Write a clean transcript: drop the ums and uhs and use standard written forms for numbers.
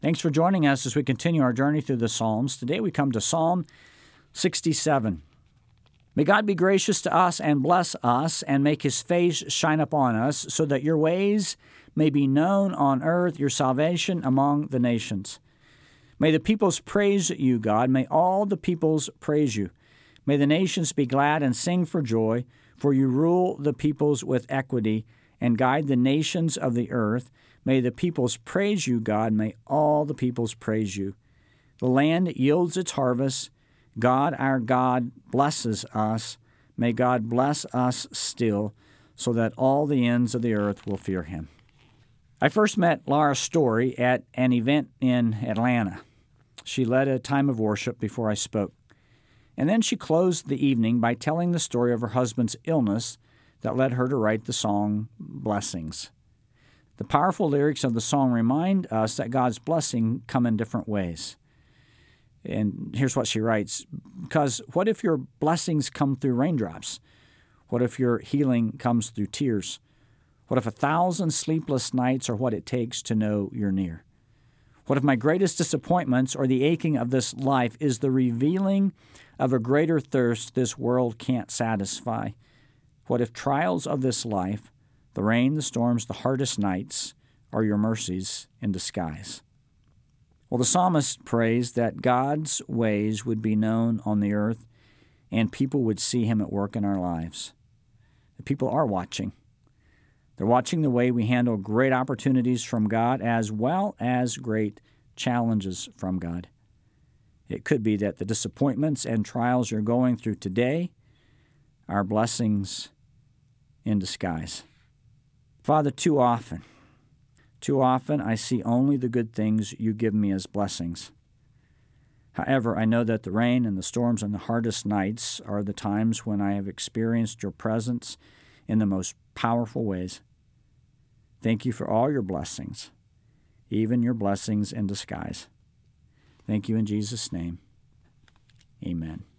Thanks for joining us as we continue our journey through the Psalms. Today we come to Psalm 67. May God be gracious to us and bless us and make His face shine upon us so that your ways may be known on earth, your salvation among the nations. May the peoples praise you, God. May all the peoples praise you. May the nations be glad and sing for joy, for you rule the peoples with equity and guide the nations of the earth. May the peoples praise you, God. May all the peoples praise you. The land yields its harvest. God, our God, blesses us. May God bless us still, so that all the ends of the earth will fear Him. I first met Laura Story at an event in Atlanta. She led a time of worship before I spoke. And then she closed the evening by telling the story of her husband's illness that led her to write the song, Blessings. The powerful lyrics of the song remind us that God's blessing come in different ways. And here's what she writes, because what if your blessings come through raindrops? What if your healing comes through tears? What if 1,000 sleepless nights are what it takes to know you're near? What if my greatest disappointments or the aching of this life is the revealing of a greater thirst this world can't satisfy? What if trials of this life, the rain, the storms, the hardest nights, are your mercies in disguise? Well, the psalmist prays that God's ways would be known on the earth and people would see Him at work in our lives. The people are watching. They're watching the way we handle great opportunities from God as well as great challenges from God. It could be that the disappointments and trials you're going through today are blessings in disguise. Father, too often I see only the good things you give me as blessings. However, I know that the rain and the storms and the hardest nights are the times when I have experienced your presence in the most powerful ways. Thank you for all your blessings, even your blessings in disguise. Thank you in Jesus' name. Amen.